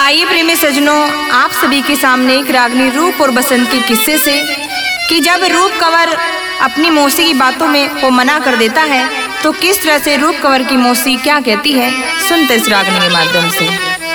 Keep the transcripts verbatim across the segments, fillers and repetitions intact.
आइए प्रेमी सजनों, आप सभी के सामने एक रागनी रूप और बसंत के किस्से से कि जब रूप कंवर अपनी मौसी की बातों में वो मना कर देता है तो किस तरह से रूप कंवर की मौसी क्या कहती है, सुनते इस रागनी के माध्यम से।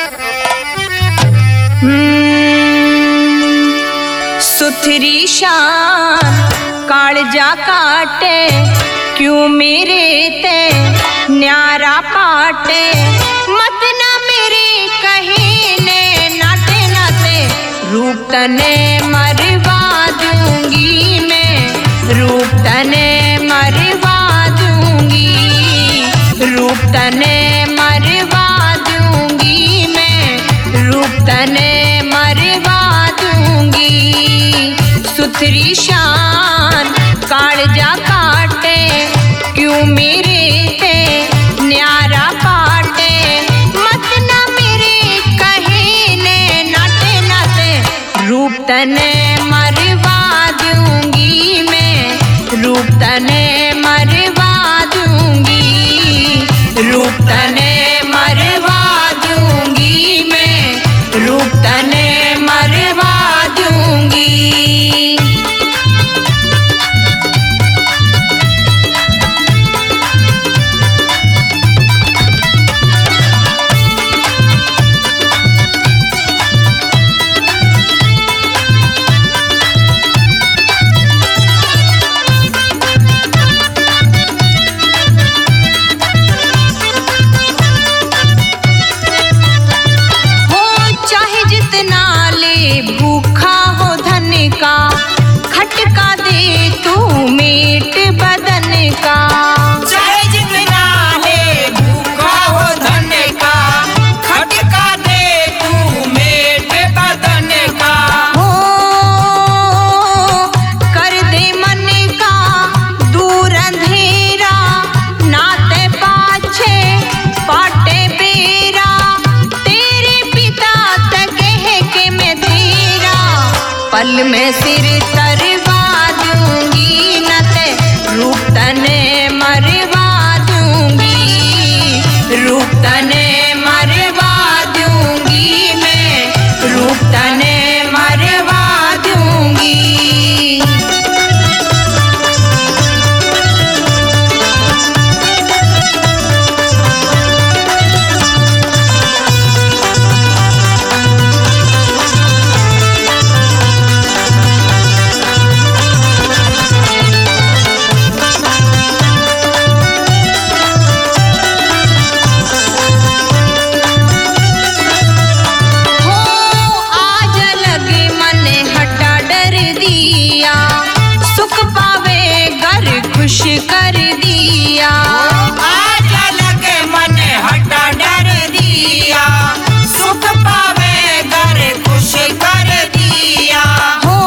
सुथरी शान कालजा काटे क्यों मेरे ते न्यारा पाटे, मत ना मेरे कहे ने नाटे नाते, रूप तने मरवा दूंगी मैं, रूप तने मरवा दूंगी, रूप तने मरवा दूंगी मैं, रूप तने मरवा दूंगी। सुथरी शान कालजा काटे क्यों मेरे ते न्यारा पाटे, मत ना मेरे कहे ने नाटे नाते, रूप तने मरवा दूंगी मैं, रूप तने मरवा दूंगी, रूप तने मरवा दूंगी मैं, रूप तने मरवा दूंगी। भूखा हो धन का खटका दे तू मीट बदन का, चाहे जितना ले भूखा हो धन का खटका दे तू मीट बदन का। हो कर दे मन का दूर अंधेरा, नाते पाछे पाटे बेरा, तेरे पिता तक कह के मैं तेरा, पल में सिर तरवा दूंगी न ते, रूप तने मरवा दूंगी, रूप तने मरवा दूंगी मैं, रूप तने मरवा दूंगी। खुश कर दिया आज अलग मन हटा डर दिया, सुख पावे घर खुश कर दिया। हो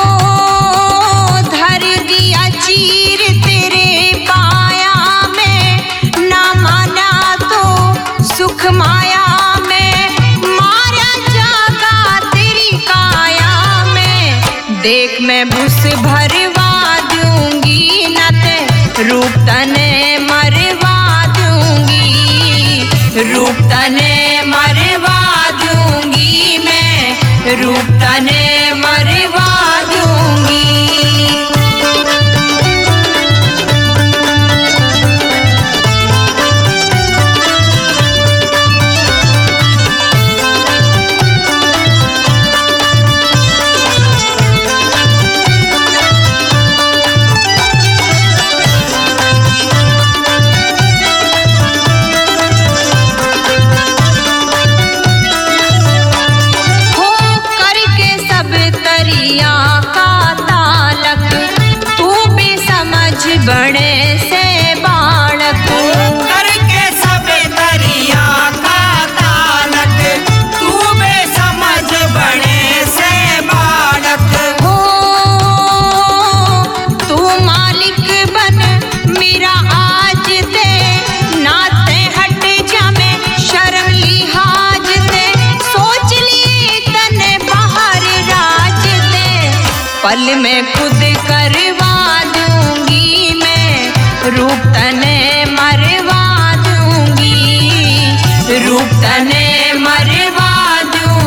धर दिया चीर तेरे पाया में, ना माना तो सुख माया में, मारा जागा तेरी काया में, देख मैं भूस भरवा दूंगी न ते, रूप तने मरवा दूंगी, रूप तने मरवा दूंगी मैं, रूप तने मरवा दूंगी। बड़े से बालक करके सब दरिया का तालक, तू बेसमझ बड़े से बालक। हो तू मालिक बन मेरा आज दे, नाते हट जा मैं शर्म लिहाज दे, सोच ली तने बाहर राज दे, पल में खुद करवा दूंगी मैं, रूप तने मरवा दूंगी, रूप तने मरवा दूंगी।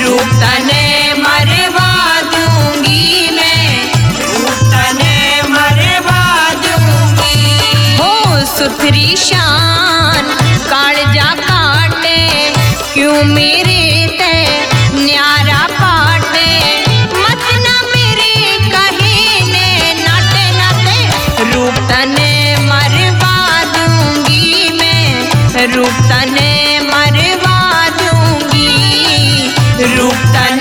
रूप तने मरवा दूंगी मैं, रूप तने मरवा दूंगी। हो सुथरी शान कालजा काटे, क्यों मेरे ते न्यारा पाटे, मत ना मेरे कहे ने नाटे नाटे। रूप तने मरवा दूंगी मैं, रूप तने मरवा दूंगी, रूप तने